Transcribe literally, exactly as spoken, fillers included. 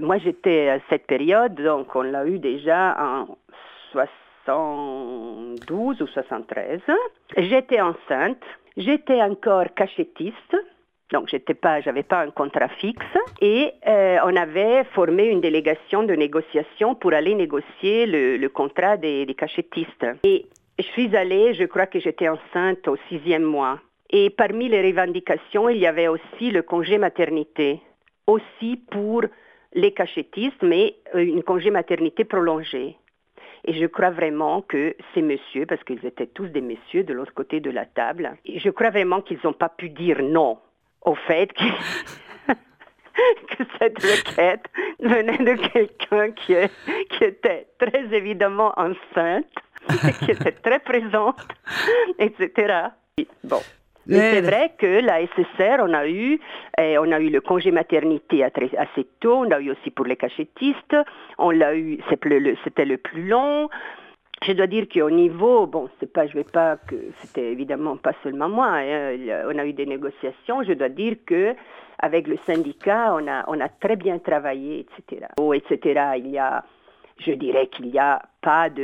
moi j'étais à cette période, donc on l'a eu déjà en soixante-douze ou soixante-treize. J'étais enceinte, j'étais encore cachettiste. Donc, j'étais pas, j'avais pas un contrat fixe et euh, on avait formé une délégation de négociation pour aller négocier le, le contrat des, des cachettistes. Et je suis allée, je crois que j'étais enceinte au sixième mois. Et parmi les revendications, il y avait aussi le congé maternité, aussi pour les cachettistes, mais une congé maternité prolongée. Et je crois vraiment que ces messieurs, parce qu'ils étaient tous des messieurs de l'autre côté de la table, et je crois vraiment qu'ils n'ont pas pu dire non au fait que, que cette requête venait de quelqu'un qui, est, qui était très évidemment enceinte, qui était très présente, et cetera. Bon. Mais c'est vrai que la S S R, on a eu, eh, on a eu le congé maternité assez tôt, on l'a eu aussi pour les cachettistes, on l'a eu, c'est le, c'était le plus long. Je dois dire qu'au niveau, bon, c'est pas, je vais pas que c'était évidemment pas seulement moi, hein, on a eu des négociations. Je dois dire que avec le syndicat, on a, on a très bien travaillé, et cetera. Oh, et cetera. Il y a, je dirais qu'il n'y a pas de